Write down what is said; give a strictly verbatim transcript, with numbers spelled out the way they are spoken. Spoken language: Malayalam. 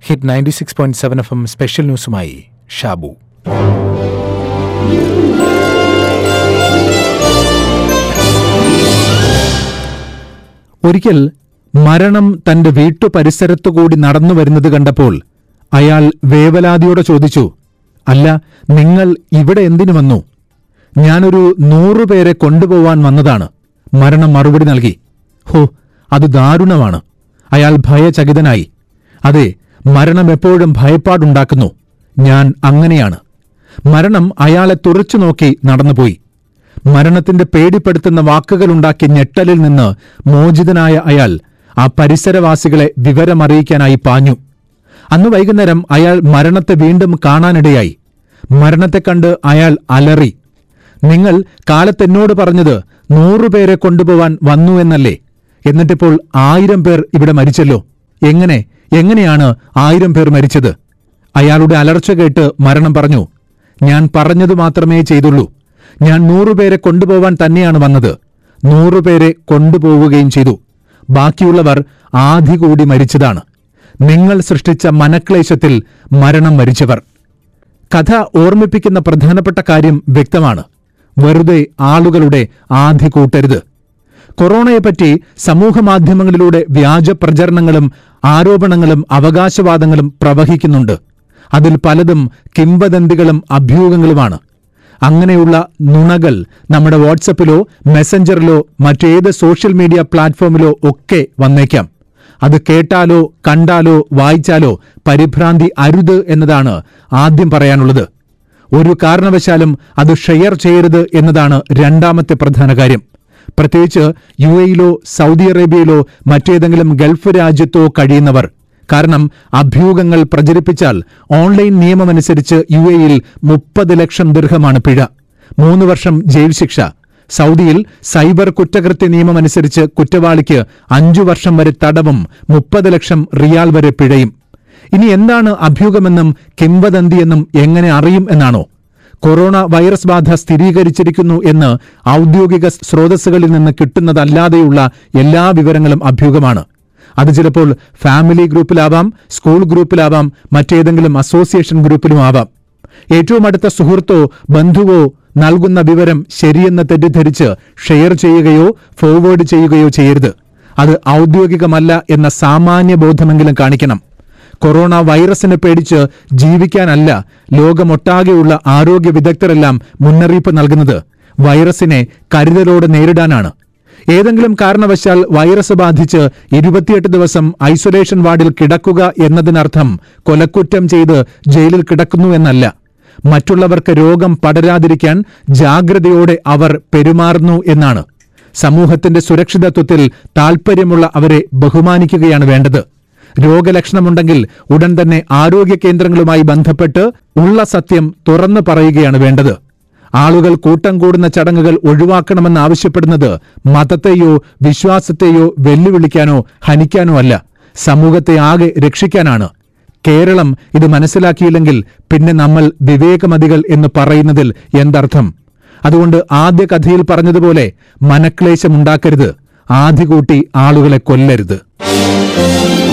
Hit ninety six point seven F M special ന്യൂസുമായി ഷാബു. ഒരിക്കൽ മരണം തന്റെ വീട്ടു പരിസരത്തുകൂടി നടന്നു വരുന്നത് കണ്ടപ്പോൾ അയാൾ വേവലാതിയോടെ ചോദിച്ചു, അല്ല, നിങ്ങൾ ഇവിടെ എന്തിനു വന്നു? ഞാനൊരു നൂറുപേരെ കൊണ്ടുപോവാൻ വന്നതാണ്. മരണം മറുപടി നൽകി. ഹോ, അത് ദാരുണമാണ്. അയാൾ ഭയചകിതനായി. അതെ, മരണം എപ്പോഴും ഭയപ്പാടുണ്ടാക്കുന്നു. ഞാൻ അങ്ങനെയാണ്. മരണം അയാളെ തുറച്ചു നോക്കി നടന്നുപോയി. മരണത്തിന്റെ പേടിപ്പെടുത്തുന്ന വാക്കുകളുണ്ടാക്കിയ ഞെട്ടലിൽ നിന്ന് മോചിതനായ അയാൾ ആ പരിസരവാസികളെ വിവരമറിയിക്കാനായി പാഞ്ഞു. അന്ന് വൈകുന്നേരം അയാൾ മരണത്തെ വീണ്ടും കാണാനിടയായി. മരണത്തെ കണ്ട് അയാൾ അലറി. നിങ്ങൾ കാലത്തെന്നോട് പറഞ്ഞത് നൂറുപേരെ കൊണ്ടുപോവാൻ വന്നു എന്നല്ലേ? എന്നിട്ടിപ്പോൾ ആയിരം പേർ ഇവിടെ മരിച്ചല്ലോ. എങ്ങനെ എങ്ങനെയാണ് ആയിരം പേർ മരിച്ചത്? അയാളുടെ അലർച്ച കേട്ട് മരണം പറഞ്ഞു, ഞാൻ പറഞ്ഞതു മാത്രമേ ചെയ്തുള്ളൂ. ഞാൻ നൂറുപേരെ കൊണ്ടുപോവാൻ തന്നെയാണ് വന്നത്. നൂറുപേരെ കൊണ്ടുപോവുകയും ചെയ്തു. ബാക്കിയുള്ളവർ ആധി കൂടി മരിച്ചതാണ്. നിങ്ങൾ സൃഷ്ടിച്ച മനക്ലേശത്തിൽ മരണം മരിച്ചവർ. കഥ ഓർമ്മിപ്പിക്കുന്ന പ്രധാനപ്പെട്ട കാര്യം വ്യക്തമാണ്. വെറുതെ ആളുകളുടെ ആധി കൂട്ടരുത്. കൊറോണയെപ്പറ്റി സമൂഹമാധ്യമങ്ങളിലൂടെ വ്യാജ പ്രചരണങ്ങളും ആരോപണങ്ങളും അവകാശവാദങ്ങളും പ്രവഹിക്കുന്നുണ്ട്. അതിൽ പലതും കിംവദന്തികളും അഭ്യൂഹങ്ങളുമാണ്. അങ്ങനെയുള്ള നുണകൾ നമ്മുടെ വാട്സപ്പിലോ മെസഞ്ചറിലോ മറ്റേത് സോഷ്യൽ മീഡിയ പ്ലാറ്റ്ഫോമിലോ ഒക്കെ വന്നേക്കാം. അത് കേട്ടാലോ കണ്ടാലോ വായിച്ചാലോ പരിഭ്രാന്തി അരുത് എന്നതാണ് ആദ്യം പറയാനുള്ളത്. ഒരു കാരണവശാലും അത് ഷെയർ ചെയ്യരുത് എന്നതാണ് രണ്ടാമത്തെ പ്രധാന കാര്യം. പ്രത്യേകിച്ച് യു എയിലോ സൗദി അറേബ്യയിലോ മറ്റേതെങ്കിലും ഗൾഫ് രാജ്യത്തോ കഴിയുന്നവർ. കാരണം അഭ്യൂഹങ്ങൾ പ്രചരിപ്പിച്ചാൽ ഓൺലൈൻ നിയമമനുസരിച്ച് യു എയിൽ മുപ്പത് ലക്ഷം ദിർഹമാണ് പിഴ, മൂന്ന് വർഷം ജയിൽ ശിക്ഷ. സൗദിയിൽ സൈബർ കുറ്റകൃത്യ നിയമമനുസരിച്ച് കുറ്റവാളിക്ക് അഞ്ചു വർഷം വരെ തടവും മുപ്പത് ലക്ഷം റിയാൽ വരെ പിഴയും. ഇനി എന്താണ് അഭ്യൂഹമെന്നും കിംവദന്തിയെന്നും എങ്ങനെ അറിയും എന്നാണോ? കൊറോണ വൈറസ് ബാധ സ്ഥിരീകരിച്ചിരിക്കുന്നു എന്ന് ഔദ്യോഗിക സ്രോതസ്സുകളിൽ നിന്ന് കിട്ടുന്നതല്ലാതെയുള്ള എല്ലാ വിവരങ്ങളും അഭ്യൂഹമാണ്. അത് ചിലപ്പോൾ ഫാമിലി ഗ്രൂപ്പിലാവാം, സ്കൂൾ ഗ്രൂപ്പിലാവാം, മറ്റേതെങ്കിലും അസോസിയേഷൻ ഗ്രൂപ്പിലും ആവാം. ഏറ്റവും അടുത്ത സുഹൃത്തോ ബന്ധുവോ നൽകുന്ന വിവരം ശരിയെന്ന് തെറ്റിദ്ധരിച്ച് ഷെയർ ചെയ്യുകയോ ഫോർവേഡ് ചെയ്യുകയോ ചെയ്യരുത്. അത് ഔദ്യോഗികമല്ല എന്ന സാമാന്യ ബോധമെങ്കിലും കാണിക്കണം. കൊറോണ വൈറസിനെ പേടിച്ച് ജീവിക്കാനല്ല ലോകമൊട്ടാകെയുള്ള ആരോഗ്യ വിദഗ്ധരെല്ലാം മുന്നറിയിപ്പ് നൽകുന്നത്. വൈറസിനെ കരുതലോടെ നേരിടാനാണ്. ഏതെങ്കിലും കാരണവശാൽ വൈറസ് ബാധിച്ച് ഇരുപത്തിയെട്ട് ദിവസം ഐസൊലേഷൻ വാർഡിൽ കിടക്കുക എന്നതിനർത്ഥം കൊലക്കുറ്റം ചെയ്ത് ജയിലിൽ കിടക്കുന്നു എന്നല്ല. മറ്റുള്ളവർക്ക് രോഗം പടരാതിരിക്കാൻ ജാഗ്രതയോടെ അവർ പെരുമാറുന്നു എന്നാണ്. സമൂഹത്തിന്റെ സുരക്ഷിതത്വത്തിൽ താൽപര്യമുള്ള അവരെ ബഹുമാനിക്കുകയാണ് വേണ്ടത്. രോഗലക്ഷണമുണ്ടെങ്കിൽ ഉടൻ തന്നെ ആരോഗ്യ കേന്ദ്രങ്ങളുമായി ബന്ധപ്പെട്ട് ഉള്ള സത്യം തുറന്നു പറയുകയാണ് വേണ്ടത്. ആളുകൾ കൂട്ടം കൂടുന്ന ചടങ്ങുകൾ ഒഴിവാക്കണമെന്ന് ആവശ്യപ്പെടുന്നത് മതത്തെയോ വിശ്വാസത്തെയോ വെല്ലുവിളിക്കാനോ ഹനിക്കാനോ അല്ല, സമൂഹത്തെ ആകെ രക്ഷിക്കാനാണ്. കേരളം ഇത് മനസ്സിലാക്കിയില്ലെങ്കിൽ പിന്നെ നമ്മൾ വിവേകമതികൾ എന്ന് പറയുന്നതിൽ എന്തർത്ഥം? അതുകൊണ്ട് ആദ്യ കഥയിൽ പറഞ്ഞതുപോലെ മനക്ലേശമുണ്ടാക്കരുത്, ആധികൂട്ടി ആളുകളെ കൊല്ലരുത്.